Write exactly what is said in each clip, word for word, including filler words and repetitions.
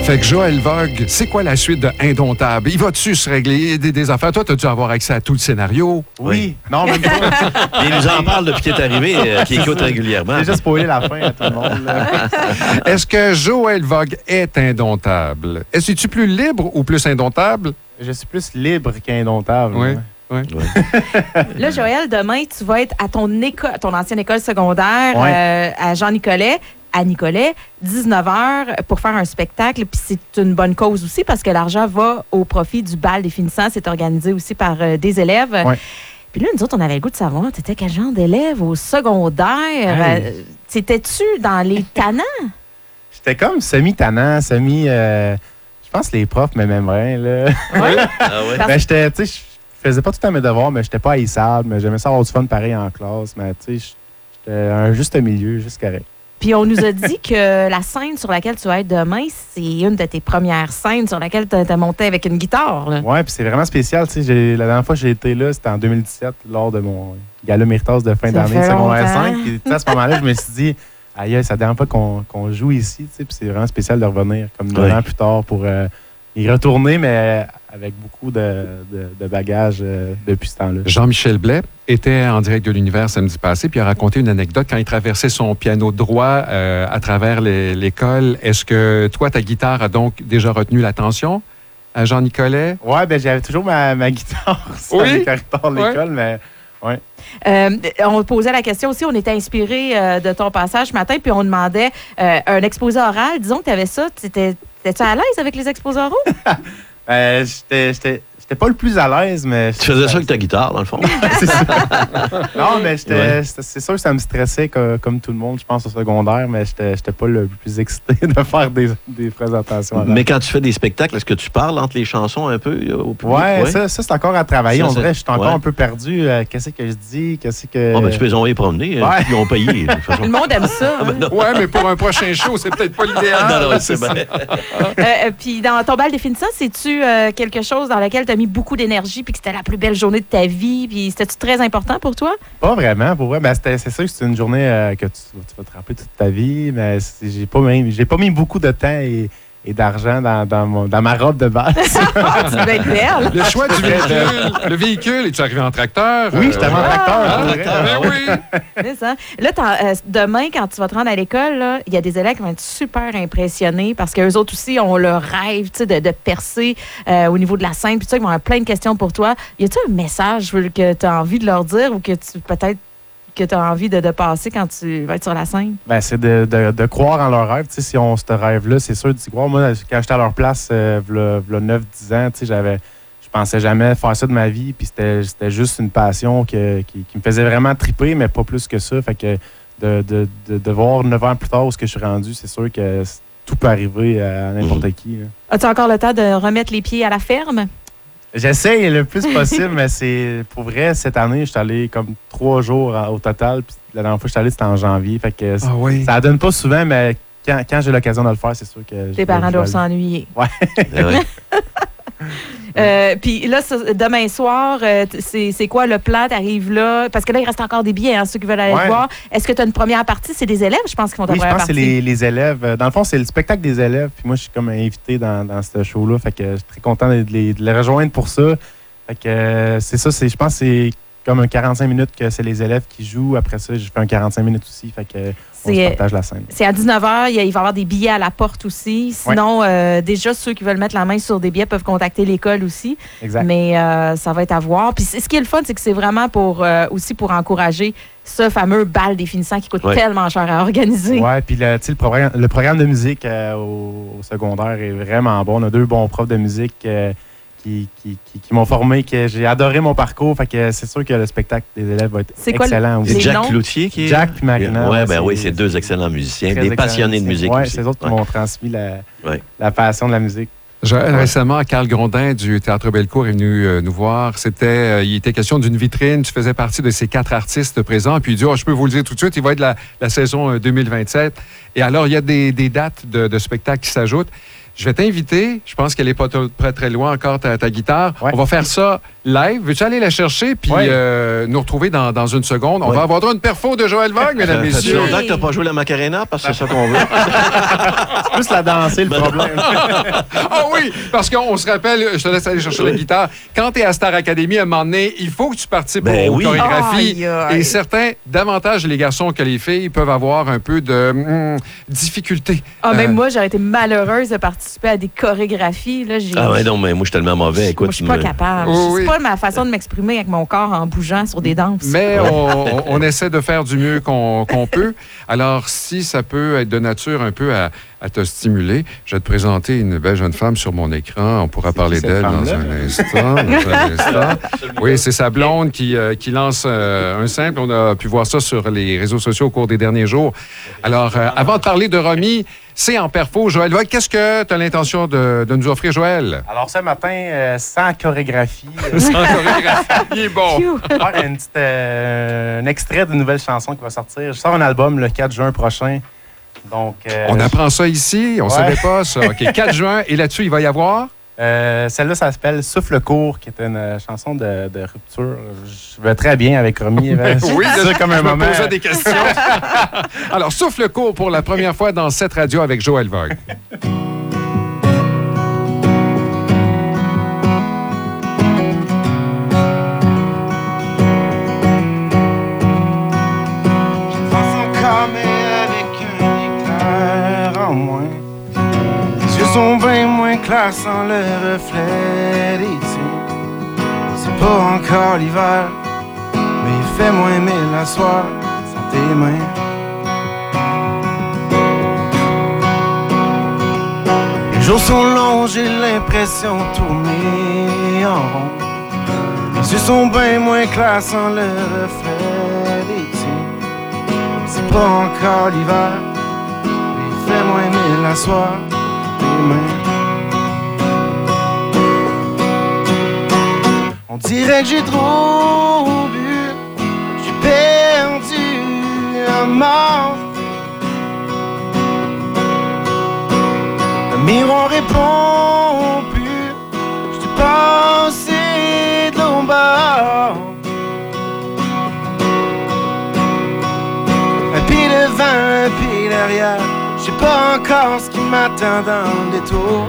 Fait que Joël Vogue, c'est quoi la suite de Indomptable? Il va-tu se régler des, des affaires? Toi, t'as dû avoir accès à tout le scénario. Oui. Oui. Non, même pas. Il nous en parle depuis qu'il est arrivé, euh, qu'il écoute régulièrement. J'ai déjà spoilé la fin à tout le monde. Là. Est-ce que Joël Vogue est indomptable? Est-ce que tu es plus libre ou plus indomptable? Je suis plus libre qu'indomptable. Oui. Là. Oui. Ouais. Là, Joël, demain, tu vas être à ton école, ton ancienne école secondaire, Ouais. euh, à Jean-Nicolet, à Nicolet, dix-neuf heures, pour faire un spectacle. Puis c'est une bonne cause aussi parce que l'argent va au profit du bal des finissants. C'est organisé aussi par euh, des élèves. Ouais. Puis là, nous autres, on avait le goût de savoir, t'étais quel genre d'élève au secondaire? Hey. Euh, T'étais-tu dans les tannants? J'étais comme semi-tannant, semi... euh, je pense que les profs m'aimaient bien, là. Oui. Ah ouais. Ben, j'étais, tu sais, je faisais pas tout le temps mes devoirs, mais j'étais pas haïssable, mais j'aimais ça avoir du fun pareil en classe, mais tu sais, j'étais un juste milieu, juste correct. Puis on nous a dit que la scène sur laquelle tu vas être demain, c'est une de tes premières scènes sur laquelle tu as monté avec une guitare. Là. Ouais, puis c'est vraiment spécial, tu sais, j'ai- la dernière fois que j'ai été là, c'était en deux mille dix-sept, lors de mon gala Méritas de fin Ça d'année, fait secondaire longtemps. cinq, puis tu sais, à ce moment-là, je me suis dit, aïe, aïe, c'est la dernière fois qu'on qu'on joue ici, tu sais, puis c'est vraiment spécial de revenir, comme deux Ouais. ans plus tard, pour euh, y retourner, mais avec beaucoup de, de, de bagages euh, depuis ce temps-là. Jean-Michel Blais était en direct de l'univers samedi passé, puis il a raconté une anecdote quand il traversait son piano droit euh, à travers les- l'école. Est-ce que toi, ta guitare a donc déjà retenu l'attention à Jean-Nicolet? Ouais, ben j'avais toujours ma, ma guitare sur Oui. les corridors de l'école, mais ouais. Euh, on posait la question aussi, on était inspiré euh, de ton passage ce matin, puis on demandait euh, un exposé oral. Disons que tu avais ça, t'étais- étais-tu à l'aise avec les exposés oraux? Euh, j'étais, j'étais, j'étais pas le plus à l'aise, mais... Tu faisais ça avec ta guitare, dans le fond. C'est ça. Non, mais j'étais, Ouais. c'était- c'est sûr que ça me stressait co- comme tout le monde, je pense, au secondaire, mais j'étais, j'étais pas le plus excité de faire des, des présentations. Mais quand tu fais des spectacles, est-ce que tu parles entre les chansons un peu euh, au public? Ouais, Ça, ça, c'est encore à travailler. Ça, On c'est- dirait que je suis encore ouais. un peu perdu. Euh, qu'est-ce que je dis? Qu'est-ce que... Oh, ben, tu peux les envoyer promener. Ouais. Ils ont payé. de toute façon. Le monde aime ça. hein. Ouais, mais pour un prochain show, c'est peut-être pas l'idéal. Non, non, c'est ça. vrai. Euh, euh, puis dans ton bal des finissants, c'est-tu euh, quelque chose dans lequel tu as mis beaucoup d'énergie puis que c'était la plus belle journée de ta vie? Puis c'était-tu très important pour toi? Pas vraiment, pour vrai. Ben, c'était- c'est sûr que c'est une journée euh, que tu, tu vas te rappeler toute ta vie, mais c'est- j'ai pas mis, j'ai pas mis beaucoup de temps et, et d'argent dans, dans, mon- dans ma robe de base. Ah, tu devais être belle. Le choix du véhicule. Le véhicule, es-tu arrivé en tracteur? Oui, j'étais Euh, en tracteur. Ah, pour vrai. tracteur. Ben oui. C'est ça. Là, t'en- euh, demain, quand tu vas te rendre à l'école, là, il y a des élèves qui vont être super impressionnés parce qu'eux autres aussi ont le rêve tu sais, de, de percer euh, au niveau de la scène. Puis tu sais, ils vont avoir plein de questions pour toi. Y a-tu un message que tu as envie de leur dire ou que tu peut-être que tu as envie de, de passer quand tu vas être sur la scène? Ben, c'est de, de, de croire en leur rêve. Tu sais, si on se rêve-là, c'est sûr d'y croire. Moi, quand j'étais à leur place, euh, v'là- v'là neuf dix ans, tu sais, j'avais, je pensais jamais faire ça de ma vie. Puis c'était, c'était juste une passion que- qui, qui me faisait vraiment triper, mais pas plus que ça. Fait que de, de, de, de voir neuf ans plus tard où ce que je suis rendu, c'est sûr que c- tout peut arriver à n'importe qui. là. As-tu encore le temps de remettre les pieds à la ferme? J'essaye le plus possible, mais c'est pour vrai, cette année, je suis allé comme trois jours en- au total. Puis la dernière fois que je suis allé, c'était en janvier. Fait que Ah oui. ça donne pas souvent, mais quand, quand j'ai l'occasion de le faire, c'est sûr que. je Tes vais- parents je vais doivent aller. s'ennuyer. Ah ouais. Euh, Puis là, ça- demain soir, euh, t- c'est c'est quoi le plan? T'arrives là? Parce que là, il reste encore des billets, hein, ceux qui veulent aller Ouais. le voir. Est-ce que tu as une première partie? C'est des élèves, je pense, qui font ta Oui, je première pense que c'est partie. les, les élèves. Euh, Dans le fond, c'est le spectacle des élèves. Puis moi, je suis comme invité dans, dans ce show-là. Fait que je suis très content de les, de les rejoindre pour ça. Fait que euh, c'est ça. c'est- Je pense que c'est comme un quarante-cinq minutes que c'est les élèves qui jouent. Après ça, j'ai fait un quarante-cinq minutes aussi. Fait que on se C'est partage la scène. c'est à dix-neuf heures. Il y a- il va y avoir des billets à la porte aussi. Sinon, euh, déjà, ceux qui veulent mettre la main sur des billets peuvent contacter l'école aussi. Exact. Mais euh, ça va être à voir. Puis c- ce qui est le fun, c'est que c'est vraiment pour euh, aussi pour encourager ce fameux bal des finissants qui coûte Ouais. tellement cher à organiser. Ouais, puis le, tu sais, le, programme, le programme de musique euh, au, au secondaire est vraiment bon. On a deux bons profs de musique euh, qui, qui, qui, qui m'ont formé, que j'ai adoré mon parcours. Fait que c'est sûr que le spectacle des élèves va être C'est quoi le- excellent C'est Les aussi. Jack noms? Cloutier qui est. Jack puis Marina. Ouais, ouais, ben oui, c'est- c'est deux excellents musiciens, Très des excellent passionnés de musique Ouais, aussi. c'est eux autres qui Ouais. m'ont transmis la, Ouais. la passion de la musique. Joël, récemment, Carl Grondin du Théâtre Bellecour est venu euh, nous voir. C'était, euh, il était question d'une vitrine. Tu faisais partie de ces quatre artistes présents. Puis il dit, oh, je peux vous le dire tout de suite, il va être la, la saison euh, deux mille vingt-sept. Et alors, il y a des, des dates de, de spectacles qui s'ajoutent. Je vais t'inviter. Je pense qu'elle n'est pas t- très, très loin encore, ta, ta guitare. Ouais. On va faire ça live. Veux-tu aller la chercher puis Oui. euh, nous retrouver dans, dans une seconde? On Oui. va avoir droit à une perfo de Joël Vogue, mesdames, Ça fait messieurs. longtemps que tu n'as pas joué la Macarena parce que c'est ça qu'on veut. C'est plus la danser, le problème. Ah oui, parce qu'on se rappelle, je te laisse aller chercher la guitare. Quand tu es à Star Academy, à un moment donné, il faut que tu participes Ben aux oui. chorégraphies. Aïe, aïe. Et certains, davantage les garçons que les filles, peuvent avoir un peu de hum, difficulté. Ah, même Euh, moi, j'aurais été malheureuse de participer à des chorégraphies. Là, j'ai... Ah ouais, non, mais moi, je suis tellement mauvais. Écoute, Moi, je suis tu pas me- capable. Oh, C'est oui. pas ma façon de m'exprimer avec mon corps en bougeant sur des danses. Mais on, on- on essaie de faire du mieux qu'on qu'on peut. Alors, si ça peut être de nature un peu à, à te stimuler, je vais te présenter une belle jeune femme sur mon écran. On pourra parler qui, cette d'elle dans femme-là? un instant. Dans un instant. Oui, c'est sa blonde qui, euh, qui lance euh, un simple. On a pu voir ça sur les réseaux sociaux au cours des derniers jours. Alors, euh, avant de parler de Romy, c'est en perfo. Joël Vogue, qu'est-ce que tu as l'intention de, de nous offrir, Joël? Alors, ce matin, euh, sans chorégraphie, euh, Sans chorégraphie. Il est bon. Phew. faire une petite, euh, un extrait d'une nouvelle chanson qui va sortir. Je sors un album le quatre juin prochain. Donc, euh, On apprend ça ici. On ne Ouais. savait pas ça. OK, quatre juin. Et là-dessus, il va y avoir... euh, celle-là, ça s'appelle Souffle court, qui est une euh, chanson de, de rupture. Je vais très bien avec Romy. Oui, c'est ça comme un je me moment. posais des questions. Alors, souffle court pour la première fois dans cette radio avec Joël Vogue. Je pense encore, mais avec un éclair en moins. Les yeux sont bien moins clairs sans le reflet des tiens. C'est pas encore l'hiver, mais il fait moins mille à soir sans tes mains. Les jours sont longs, j'ai l'impression de tourner en rond. Les yeux sont bien moins clairs sans le reflet des tiens. C'est pas encore l'hiver, mais il fait moins mille à soir, tes mains. On dirait que j'ai trop bu, j'ai perdu un mort. Le miroir répond plus, je t'ai passé de l'eau bord. Un pied devant, un pied derrière, je sais pas encore ce qui m'attend dans le détour.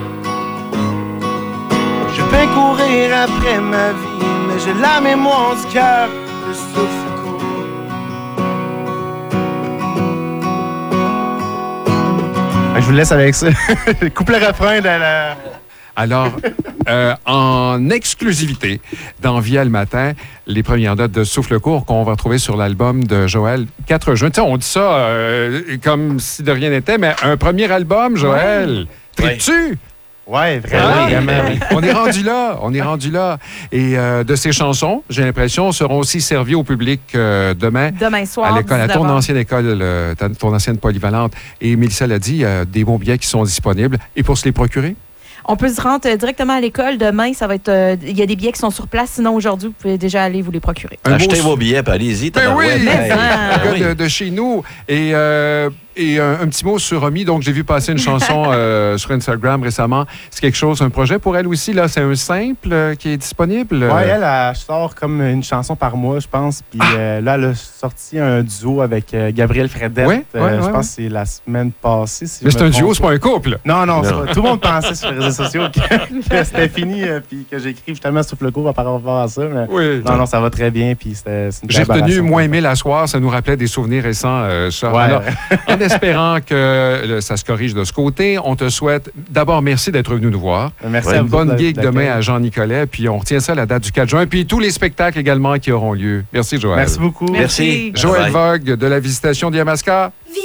Je vais courir après ma vie, mais j'ai la mémoire du cœur, le souffle court. Je vous laisse avec ça. Coupe le refrain de la... Alors, euh, en exclusivité, dans Via le matin, les premières notes de Souffle court qu'on va retrouver sur l'album de Joël, quatre juin. Tu sais, on dit ça euh, comme si de rien n'était, mais un premier album, Joël. Tripes-tu? Ouais, vraiment, Ah, vraiment. on est rendu là, on est rendu là. Et euh, de ces chansons, j'ai l'impression, seront aussi servies au public euh, demain. Demain soir, À l'école, à ton dix-neuf heures. ancienne école, le- ta- ton ancienne polyvalente. Et Mélissa l'a dit, il y a des bons billets qui sont disponibles. Et pour se les procurer? On peut se rendre euh, directement à l'école. Demain, ça va être. euh, Il y a des billets qui sont sur place. Sinon, aujourd'hui, vous pouvez déjà aller vous les procurer. Un Achetez beau- vos billets, puis allez-y. Ben tabarouette. oui! Hey, Mais, ben Un oui. gars de, de chez nous. Et, euh, et un, un petit mot sur Romy. Donc, j'ai vu passer une chanson euh, sur Instagram récemment. C'est quelque chose, un projet pour elle aussi. Là, c'est un simple euh, qui est disponible. Ouais, elle, elle sort comme une chanson par mois, je pense. Puis euh, là, elle a sorti un duo avec euh, Gabriel Fredette. Ouais, ouais, Euh, je ouais, pense que c'est la semaine passée. Si Mais je c'est me un duo, trompe c'est pas un couple. Non, non, c'est Non. pas- tout le monde pensait sur les réseaux sociaux que, que c'était fini euh, puis que j'écrive justement Souffle le court par rapport à ça. Mais Oui. non, non, ça va très bien. Puis c'était c'est une J'ai retenu collaboration. moins mille à soir. Ça nous rappelait des souvenirs récents, euh, ça. Ouais. Alors, en espérant que le- ça se corrige de ce côté, on te souhaite d'abord merci d'être venu nous voir. Merci Ouais, à Une vous bonne autres gig d'accueil. demain à Jean-Nicolet. Puis on retient ça à la date du quatre juin. Puis tous les spectacles également qui auront lieu. Merci, Joël. Merci beaucoup. Merci. Joël Bye. Vogue de la Visitation d'Yamaska.